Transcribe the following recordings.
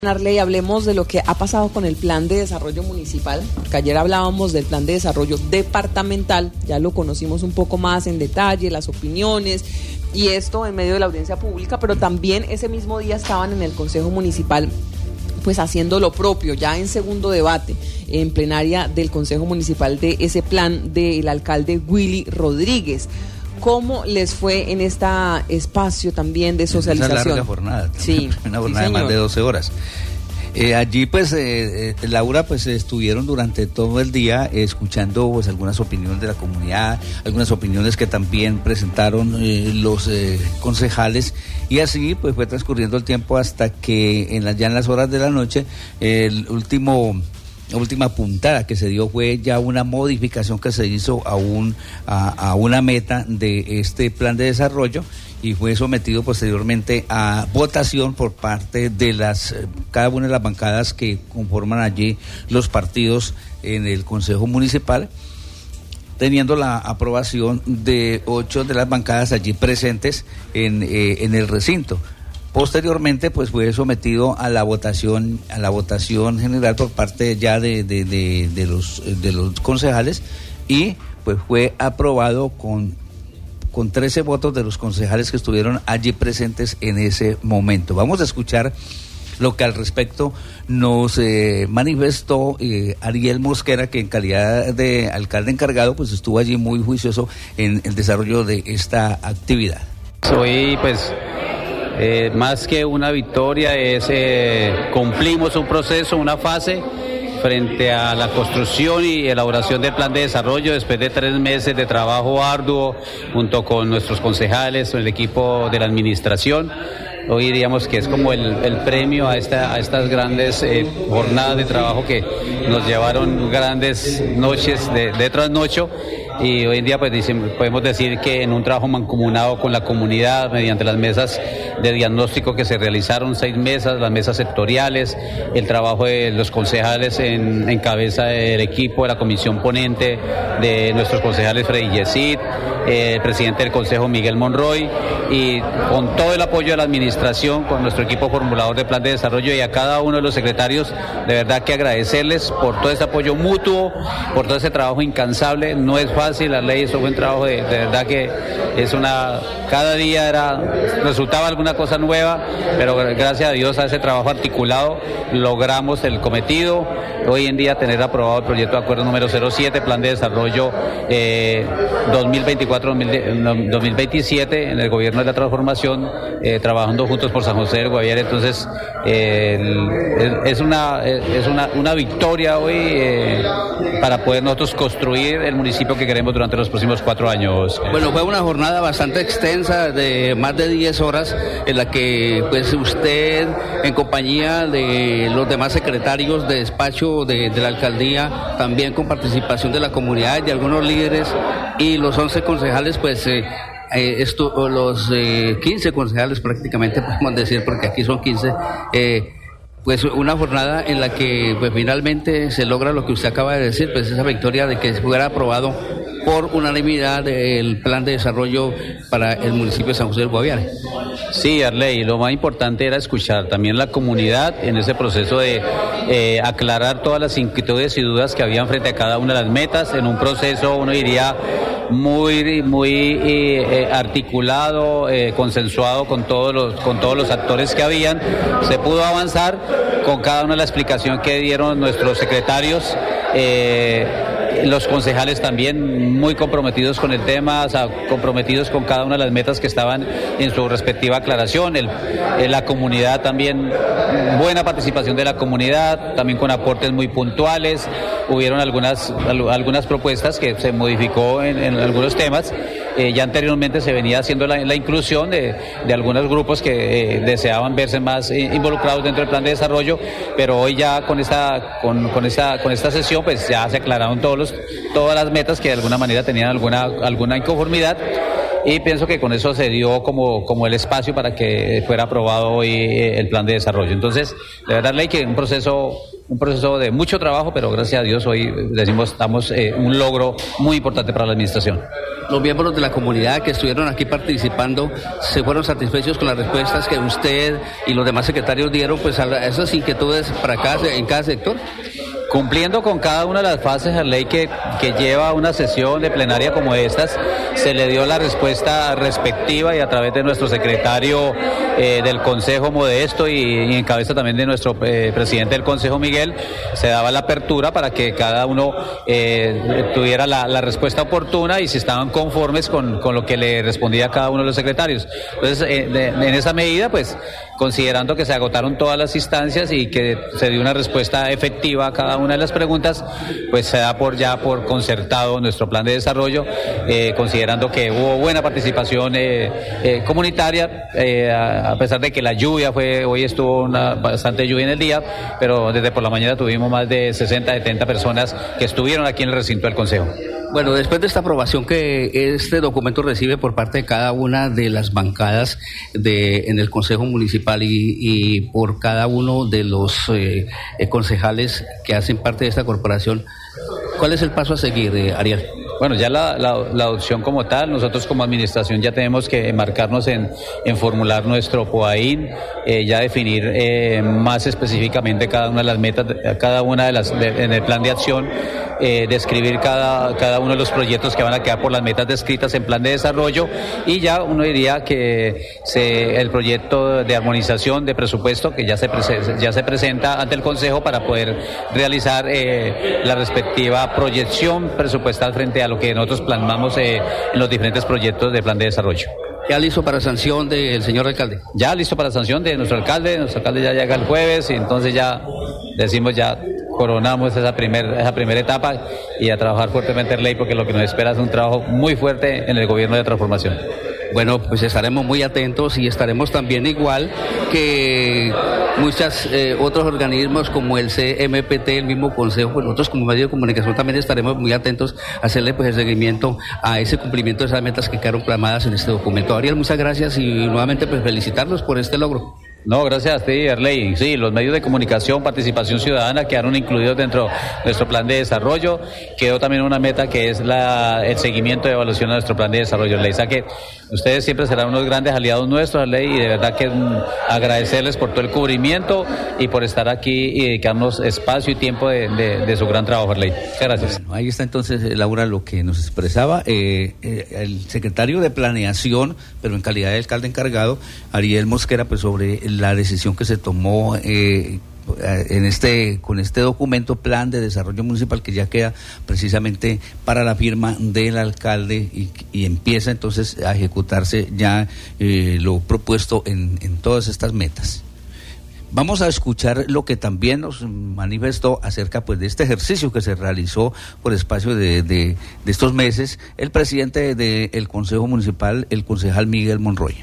Arley, hablemos de lo que ha pasado con el plan de desarrollo municipal, porque ayer hablábamos del plan de desarrollo departamental, ya lo conocimos un poco más en detalle, las opiniones y esto en medio de la audiencia pública, pero también ese mismo día estaban en el Consejo Municipal pues haciendo lo propio, ya en segundo debate en plenaria del Consejo Municipal de ese plan del alcalde Willy Rodríguez. ¿Cómo les fue en este espacio también de socialización? Esa larga jornada, sí, una jornada de más de 12 horas. Allí pues Laura, pues estuvieron durante todo el día escuchando pues algunas opiniones de la comunidad, algunas opiniones que también presentaron los concejales, y así pues fue transcurriendo el tiempo hasta que ya en las horas de la noche la última puntada que se dio fue ya una modificación que se hizo a una meta de este plan de desarrollo, y fue sometido posteriormente a votación por parte de cada una de las bancadas que conforman allí los partidos en el Consejo Municipal, teniendo la aprobación de 8 de las bancadas allí presentes en el recinto. Posteriormente pues fue sometido a la votación general por parte ya de los concejales, y pues fue aprobado con 13 votos de los concejales que estuvieron allí presentes en ese momento. Vamos a escuchar lo que al respecto nos manifestó Ariel Mosquera, que en calidad de alcalde encargado pues estuvo allí muy juicioso en el desarrollo de esta actividad. Hoy pues más que una victoria cumplimos un proceso, una fase frente a la construcción y elaboración del plan de desarrollo después de 3 meses de trabajo arduo junto con nuestros concejales, el equipo de la administración. Hoy diríamos que es como el premio a estas grandes jornadas de trabajo que nos llevaron grandes noches de trasnocho, y hoy en día pues podemos decir que en un trabajo mancomunado con la comunidad mediante las mesas de diagnóstico que se realizaron, 6 mesas, las mesas sectoriales, el trabajo de los concejales en cabeza del equipo de la comisión ponente, de nuestros concejales Freddy Yesid, el presidente del Consejo Miguel Monroy, y con todo el apoyo de la administración, con nuestro equipo formulador de plan de desarrollo, y a cada uno de los secretarios, de verdad que agradecerles por todo ese apoyo mutuo, por todo ese trabajo incansable. No es fácil, la ley, eso fue un trabajo de verdad que cada día resultaba alguna cosa nueva, pero gracias a Dios a ese trabajo articulado logramos el cometido. Hoy en día tener aprobado el proyecto de acuerdo número 07, plan de desarrollo 2024-2027 en el gobierno de la transformación, trabajando juntos por San José del Guaviare. Entonces es una victoria hoy para poder nosotros construir el municipio que queremos durante los próximos 4 años. Bueno, fue una jornada bastante extensa de más de 10 horas en la que pues usted, en compañía de los demás secretarios de despacho de la alcaldía, también con participación de la comunidad y de algunos líderes, y los 11 concejales pues los 15 concejales prácticamente podemos decir, porque aquí son 15, pues una jornada en la que pues finalmente se logra lo que usted acaba de decir, pues esa victoria de que fuera aprobado por unanimidad el plan de desarrollo para el municipio de San José del Guaviare. Sí, Arley, lo más importante era escuchar también la comunidad en ese proceso de aclarar todas las inquietudes y dudas que habían frente a cada una de las metas, en un proceso, uno diría, muy articulado, consensuado con todos los actores que habían. Se pudo avanzar con cada una de la explicación que dieron nuestros secretarios, los concejales también muy comprometidos con el tema, o sea, comprometidos con cada una de las metas que estaban en su respectiva aclaración. La comunidad también, buena participación de la comunidad, también con aportes muy puntuales. Hubieron algunas propuestas que se modificó en algunos temas. Ya anteriormente se venía haciendo la inclusión de algunos grupos que deseaban verse más involucrados dentro del plan de desarrollo, pero hoy ya con esta sesión pues ya se aclararon todas las metas que de alguna manera tenían alguna inconformidad, y pienso que con eso se dio como el espacio para que fuera aprobado hoy el plan de desarrollo. Entonces, de verdad, Ley, que un proceso de mucho trabajo, pero gracias a Dios hoy estamos un logro muy importante para la administración. los miembros de la comunidad que estuvieron aquí participando se fueron satisfechos con las respuestas que usted y los demás secretarios dieron pues a esas inquietudes para en cada sector? Cumpliendo con cada una de las fases de ley que lleva una sesión de plenaria como estas, se le dio la respuesta respectiva y a través de nuestro secretario del Consejo Modesto y en cabeza también de nuestro presidente del Consejo Miguel, se daba la apertura para que cada uno tuviera la respuesta oportuna y si estaban conformes con lo que le respondía a cada uno de los secretarios. Entonces, en esa medida, pues, considerando que se agotaron todas las instancias y que se dio una respuesta efectiva a cada una de las preguntas, pues se da por concertado nuestro plan de desarrollo, considerando que hubo buena participación comunitaria, a pesar de que la lluvia hoy estuvo bastante lluvia en el día, pero desde por la mañana tuvimos más de 60, 70 personas que estuvieron aquí en el recinto del Consejo. Bueno, después de esta aprobación que este documento recibe por parte de cada una de las bancadas en el Consejo Municipal y por cada uno de los concejales que hacen parte de esta corporación, ¿cuál es el paso a seguir, Ariel? Bueno, ya la adopción como tal, nosotros como administración ya tenemos que enmarcarnos en formular nuestro POAIN, ya definir más específicamente cada una de las metas, en el plan de acción, describir cada uno de los proyectos que van a quedar por las metas descritas en plan de desarrollo y ya uno diría que el proyecto de armonización de presupuesto que ya se presenta ante el Consejo para poder realizar la respectiva proyección presupuestal frente a lo que nosotros plasmamos en los diferentes proyectos de plan de desarrollo. ¿Ya listo para sanción del señor alcalde? Ya listo para sanción de nuestro alcalde ya llega el jueves y entonces ya decimos coronamos esa primera etapa y a trabajar fuertemente en ley porque lo que nos espera es un trabajo muy fuerte en el gobierno de transformación. Bueno, pues estaremos muy atentos y estaremos también igual que muchos otros organismos como el CMPT, el mismo Consejo, pues nosotros como medio de comunicación también estaremos muy atentos a hacerle pues el seguimiento a ese cumplimiento de esas metas que quedaron plasmadas en este documento. Ariel, muchas gracias y nuevamente pues felicitarlos por este logro. No, gracias a ti, Arley. Sí, los medios de comunicación, participación ciudadana quedaron incluidos dentro de nuestro plan de desarrollo. Quedó también una meta que es el seguimiento y evaluación de nuestro plan de desarrollo, Arley. O sea que ustedes siempre serán unos grandes aliados nuestros, Arley, y de verdad que agradecerles por todo el cubrimiento y por estar aquí y dedicarnos espacio y tiempo de su gran trabajo, Arley. Muchas gracias. Bueno, ahí está entonces, Laura, lo que nos expresaba el secretario de Planeación, pero en calidad de alcalde encargado, Ariel Mosquera, pues sobre la decisión que se tomó con este documento, Plan de Desarrollo Municipal, que ya queda precisamente para la firma del alcalde y empieza entonces a ejecutarse ya lo propuesto en todas estas metas. Vamos a escuchar lo que también nos manifestó acerca pues de este ejercicio que se realizó por espacio de estos meses el presidente del Consejo Municipal, el concejal Miguel Monroy.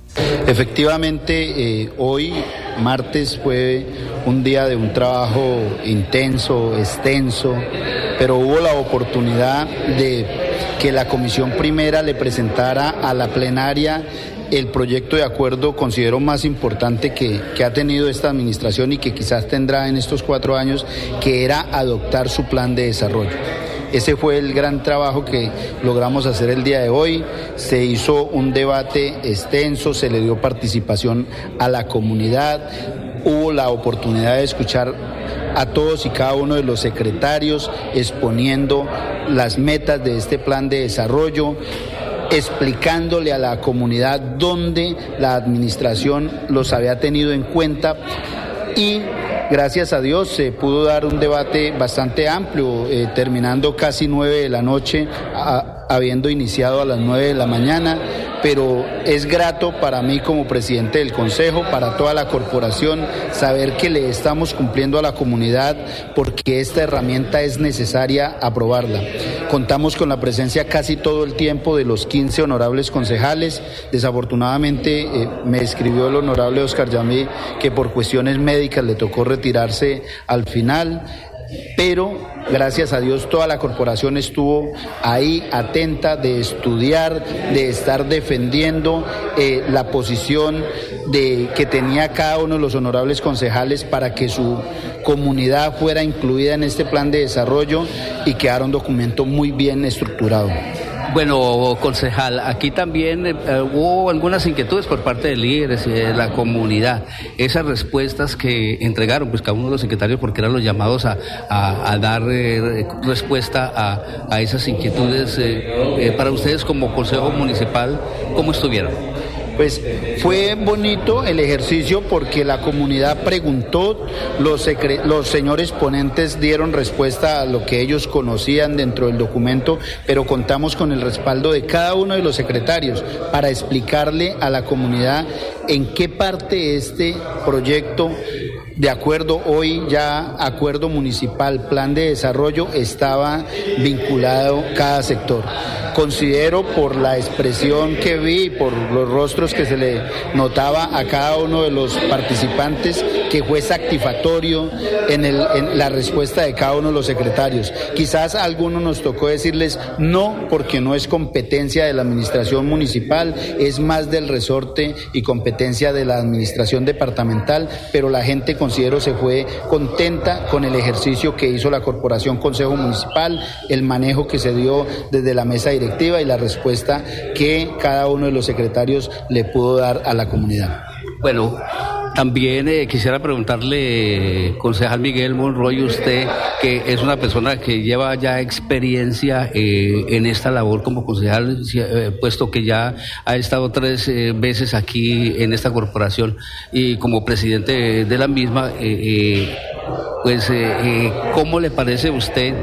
Efectivamente, hoy, martes, fue un día de un trabajo intenso, extenso, pero hubo la oportunidad de que la Comisión Primera le presentara a la plenaria el proyecto de acuerdo, considero más importante que ha tenido esta administración y que quizás tendrá en estos 4 años, que era adoptar su plan de desarrollo. Ese fue el gran trabajo que logramos hacer el día de hoy. Se hizo un debate extenso, se le dio participación a la comunidad, hubo la oportunidad de escuchar a todos y cada uno de los secretarios exponiendo las metas de este plan de desarrollo, explicándole a la comunidad dónde la administración los había tenido en cuenta y gracias a Dios se pudo dar un debate bastante amplio, terminando casi 9 de la noche, habiendo iniciado a las 9 de la mañana, pero es grato para mí como presidente del Consejo, para toda la corporación, saber que le estamos cumpliendo a la comunidad porque esta herramienta es necesaria aprobarla. Contamos con la presencia casi todo el tiempo de los 15 honorables concejales. Desafortunadamente me escribió el honorable Oscar Yamí que por cuestiones médicas le tocó retirarse al final, pero gracias a Dios toda la corporación estuvo ahí atenta de estudiar, de estar defendiendo la posición que tenía cada uno de los honorables concejales para que su comunidad fuera incluida en este plan de desarrollo y quedara un documento muy bien estructurado. Bueno, concejal, aquí también hubo algunas inquietudes por parte de líderes y de la comunidad. Esas respuestas que entregaron, pues cada uno de los secretarios, porque eran los llamados a dar respuesta a esas inquietudes, para ustedes como Consejo Municipal, ¿cómo estuvieron? Pues fue bonito el ejercicio porque la comunidad preguntó, los señores ponentes dieron respuesta a lo que ellos conocían dentro del documento, pero contamos con el respaldo de cada uno de los secretarios para explicarle a la comunidad en qué parte este proyecto, de acuerdo hoy ya acuerdo municipal, plan de desarrollo, estaba vinculado cada sector. Considero, por la expresión que vi, por los rostros que se le notaba a cada uno de los participantes, que fue satisfactorio en la respuesta de cada uno de los secretarios. Quizás a algunos nos tocó decirles no, porque no es competencia de la administración municipal, es más del resorte y competencia de la administración departamental, pero la gente, considero, se fue contenta con el ejercicio que hizo la Corporación Consejo Municipal, el manejo que se dio desde la mesa directiva y la respuesta que cada uno de los secretarios le pudo dar a la comunidad. Bueno, también quisiera preguntarle, concejal Miguel Monroy, usted que es una persona que lleva ya experiencia en esta labor como concejal, puesto que ya ha estado 3 veces aquí en esta corporación y como presidente de la misma, ¿cómo le parece a usted?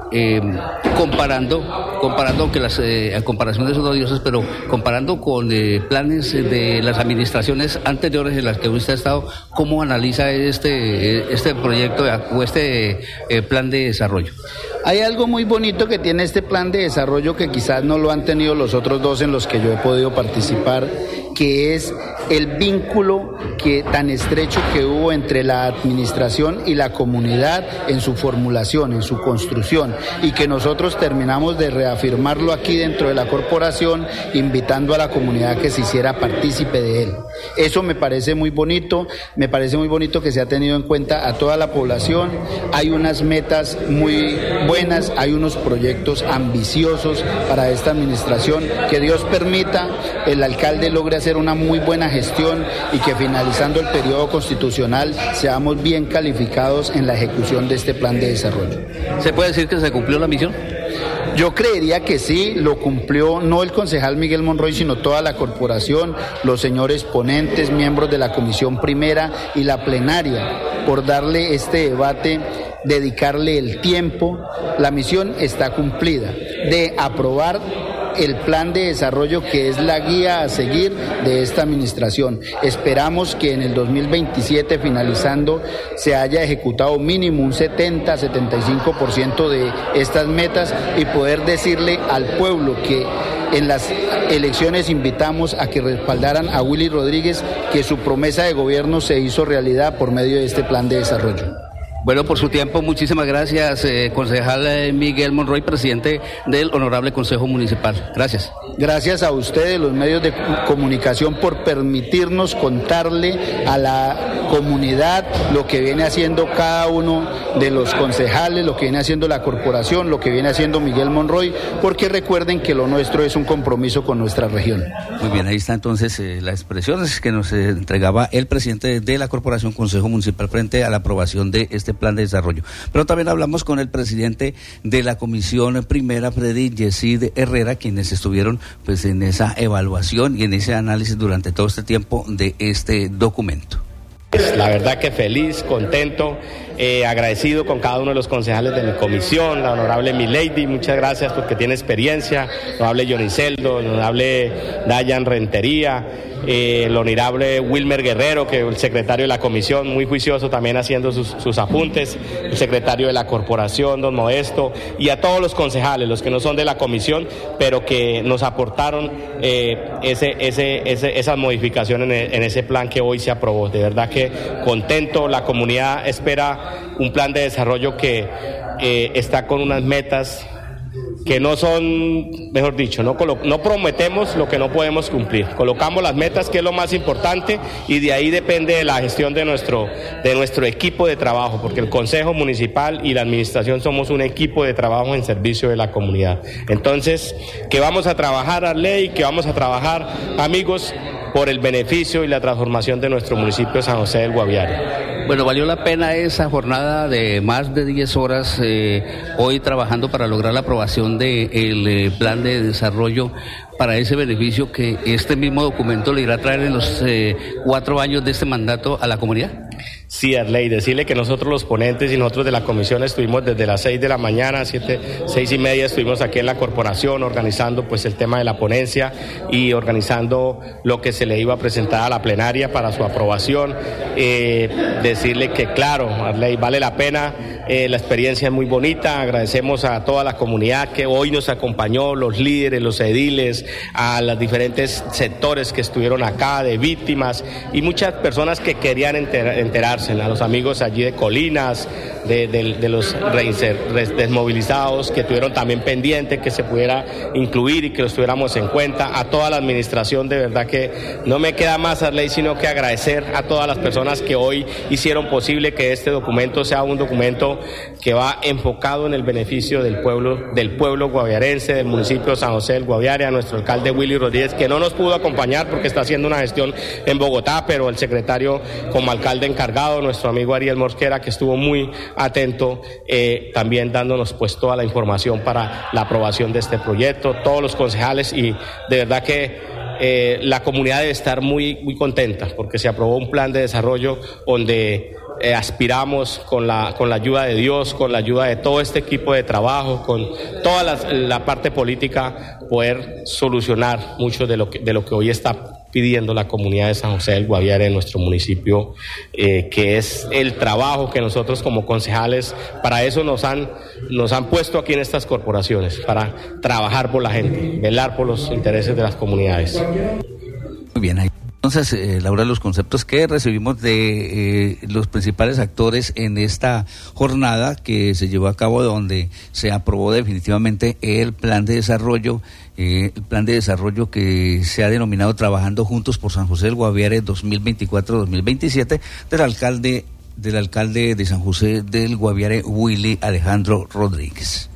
Comparando que las comparaciones son odiosas, pero comparando con planes de las administraciones anteriores en las que usted ha estado, ¿cómo analiza este proyecto o este plan de desarrollo? Hay algo muy bonito que tiene este plan de desarrollo que quizás no lo han tenido los otros 2 en los que yo he podido participar, que es el vínculo tan estrecho que hubo entre la administración y la comunidad en su formulación, en su construcción, y que nosotros terminamos de reafirmarlo aquí dentro de la corporación, invitando a la comunidad que se hiciera partícipe de él. Eso me parece muy bonito que se ha tenido en cuenta a toda la población. Hay unas metas muy buenas, hay unos proyectos ambiciosos para esta administración, que Dios permita el alcalde logre hacer una muy buena gestión y que finalizando el periodo constitucional seamos bien calificados en la ejecución de este plan de desarrollo. ¿Se puede decir que se cumplió la misión? Yo creería que sí, lo cumplió no el concejal Miguel Monroy, sino toda la corporación, los señores ponentes, miembros de la comisión primera y la plenaria, por darle este debate, dedicarle el tiempo. La misión está cumplida de aprobar el plan de desarrollo que es la guía a seguir de esta administración. Esperamos que en el 2027, finalizando, se haya ejecutado mínimo un 70-75% de estas metas y poder decirle al pueblo que en las elecciones invitamos a que respaldaran a Willy Rodríguez, que su promesa de gobierno se hizo realidad por medio de este plan de desarrollo. Bueno, por su tiempo, muchísimas gracias, concejal Miguel Monroy, presidente del Honorable Consejo Municipal. Gracias. Gracias a ustedes, los medios de comunicación, por permitirnos contarle a la comunidad lo que viene haciendo cada uno de los concejales, lo que viene haciendo la corporación, lo que viene haciendo Miguel Monroy, porque recuerden que lo nuestro es un compromiso con nuestra región. Muy bien, ahí está entonces las expresiones que nos entregaba el presidente de la Corporación Consejo Municipal frente a la aprobación de este plan de desarrollo. Pero también hablamos con el presidente de la Comisión Primera, Freddy Yesid Herrera, quienes estuvieron pues en esa evaluación y en ese análisis durante todo este tiempo de este documento. La verdad que feliz, contento, agradecido con cada uno de los concejales de mi comisión, la honorable Milady, muchas gracias porque tiene experiencia, el honorable Yoniceldo, el honorable Dayan Rentería, el honorable Wilmer Guerrero, que es el secretario de la comisión, muy juicioso también haciendo sus apuntes, el secretario de la corporación, don Modesto, y a todos los concejales, los que no son de la comisión, pero que nos aportaron esas modificaciones en ese plan que hoy se aprobó. De verdad que contento, la comunidad espera un plan de desarrollo que está con unas metas que no son, mejor dicho, no prometemos lo que no podemos cumplir. Colocamos las metas, que es lo más importante, y de ahí depende de la gestión de nuestro equipo de trabajo, porque el Consejo Municipal y la Administración somos un equipo de trabajo en servicio de la comunidad. Entonces, que vamos a trabajar, Arley, que vamos a trabajar, amigos, por el beneficio y la transformación de nuestro municipio de San José del Guaviare. Bueno, valió la pena esa jornada de más de 10 horas hoy trabajando para lograr la aprobación del plan de desarrollo para ese beneficio que este mismo documento le irá a traer en los 4 años de este mandato a la comunidad. Sí, Arley, decirle que nosotros los ponentes y nosotros de la comisión estuvimos desde las 6 de la mañana, 6:30, estuvimos aquí en la corporación organizando pues el tema de la ponencia y organizando lo que se le iba a presentar a la plenaria para su aprobación. Decirle que claro, Arley, vale la pena, la experiencia es muy bonita, agradecemos a toda la comunidad que hoy nos acompañó, los líderes, los ediles, a los diferentes sectores que estuvieron acá, de víctimas y muchas personas que querían enterarse, a los amigos allí de Colinas, de los desmovilizados que tuvieron también pendiente que se pudiera incluir y que los tuviéramos en cuenta, a toda la administración. De verdad que no me queda más, Arley, sino que agradecer a todas las personas que hoy hicieron posible que este documento sea un documento que va enfocado en el beneficio del pueblo guaviarense, del municipio de San José del Guaviare, a nuestro alcalde Willy Rodríguez, que no nos pudo acompañar porque está haciendo una gestión en Bogotá, pero el secretario como alcalde encargado, nuestro amigo Ariel Mosquera, que estuvo muy atento, también dándonos pues toda la información para la aprobación de este proyecto, todos los concejales, y de verdad que la comunidad debe estar muy, muy contenta porque se aprobó un plan de desarrollo donde aspiramos con la ayuda de Dios, con la ayuda de todo este equipo de trabajo, con toda la parte política, poder solucionar mucho de lo que hoy está pidiendo la comunidad de San José del Guaviare en nuestro municipio, que es el trabajo que nosotros como concejales, para eso nos han puesto aquí en estas corporaciones, para trabajar por la gente, velar por los intereses de las comunidades. Muy bien, ahí. Entonces, Laura, los conceptos que recibimos de los principales actores en esta jornada que se llevó a cabo, donde se aprobó definitivamente el plan de desarrollo que se ha denominado Trabajando Juntos por San José del Guaviare 2024-2027, del alcalde de San José del Guaviare, Willy Alejandro Rodríguez.